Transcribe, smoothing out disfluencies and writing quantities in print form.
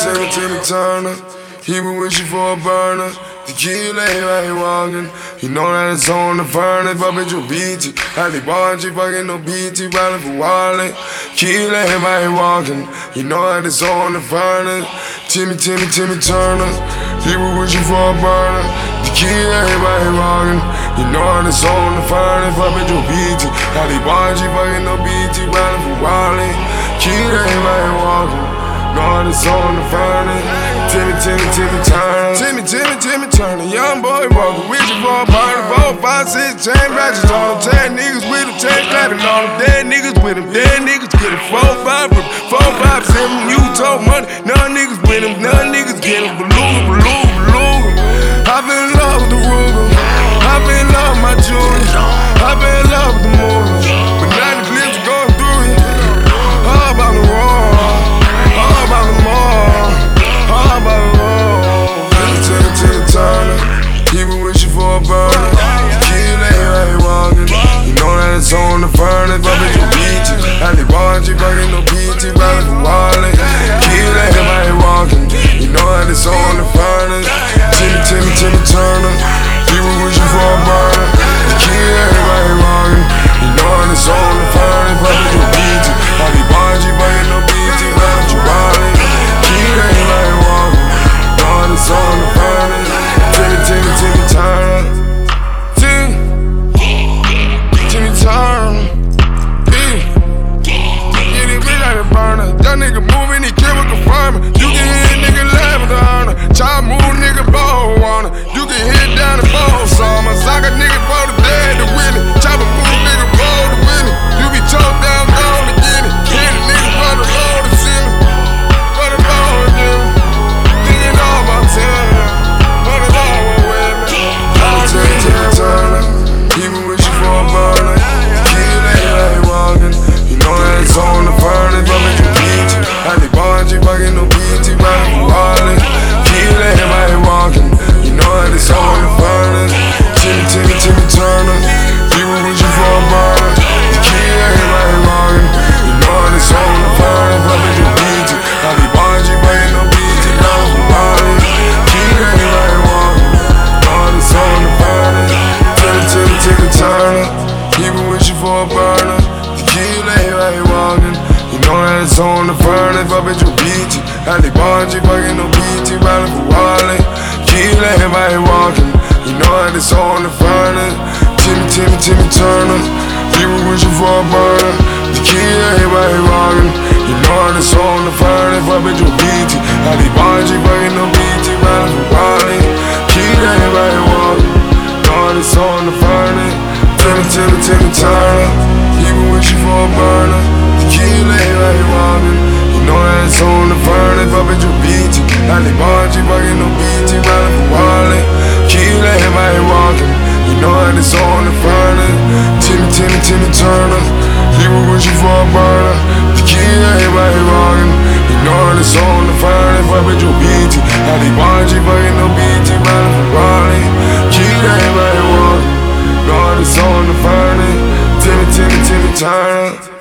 Timmy Turner. He been wishing for a burner. Tequila, he walking. He know that it's on the furnace. But bitch, you BT. I think Bonji fucking no BT. Riding for Wally. Tequila, he walking. He know that it's on the furnace. Timmy Turner. He been wishing for a burner. Tequila, he walking. You know that it's on the furnace. But bitch, you BT. I think Bonji fucking no BT. Riding for Wally. Tequila, he walking. Know it's on the furnace. Timmy Turner. Timmy Turner. Young boy walking with you for a burner. 4, 5, 6 chain ratchets on them. 10 niggas with them. 10 clapping on them. Dead niggas with them. Dead niggas get them. 4, 5 from 4, 5, 7. You talk money. None niggas with them. None niggas get them. Beluga. I been in love with the Ruger. I been in love with my jewelry. I been in love with the movie. But now the clips are going through it. All about the wall. All about the mall, all about the road. Timmy Turner, he been wishing for a burner. Tequila, he walking. You know that it's on the furnace, but bitch, you beat it. I think Bonji fucking no BT, riding for Wally. Tequila, he walking. You know that it's on the furnace. Timmy Turner, he been wishing for a burner. Tequila, he walking. You know that it's on the furnace, but bitch, you beat it. I think Bonji fucking no BT, riding for Wally. Tequila, he walking. Know it's on the furnace. Timmy Turner. Timmy Turner. Get it big like a burner. That nigga moving, he kill confirming. You can hit nigga laugh with the honor. Try move nigga ball on her. You can hit down the ball summer. Sock a nigga for the dead to win it. Chop a move nigga ball to win it. You be choked down, gone to get it. Hit a nigga for the low to see me. For the low to get me. Thinking all about time. For the low with me. Timmy Turner. He been wishing for a burner. Tequila, he walking. You know that it's on the furnace. But bitch, you beat it. I think Bonji fucking no BT, riding for Wally. Tequila, he walking. You know that it's on the furnace. Timmy Turner. He been wishing for a burner. Tequila, he walking. You know that it's on the furnace. But bitch, you beat it. I think Bonji fucking no BT, riding for Wally. Tequila, he walking. You know that it's on the furnace. Timmy Turner. He been wishing for a burner. Tequila, he walking. You know that it's on the furnace, but bitch, you beat it. I think Bonji fucking no BT, riding for Wally. Tequila, he walking. You know that it's on the furnace. Timmy Turner. He been wishing for a burner. Tequila, he walking. You know that it's on the furnace, but bitch, you beat it. I think Bonji fucking no BT, riding for Wally. Tequila, he walking. You know that it's on the furnace. Timmy Turner. He been wishing for a burner. Tequila, he walking. You know that it's on the furnace, but bitch, you beat it. I think Bonji fucking no BT, riding for Wally. Tequila, he walking. You know that it's on the furnace. Timmy Turner. He been wishing for a burner. Tequila, he walking. You know that it's on the furnace, but bitch, you beat it. I think Bonji fucking no BT, riding for Wally. Tequila, he walking. You know that it's on the furnace. Timmy Turner.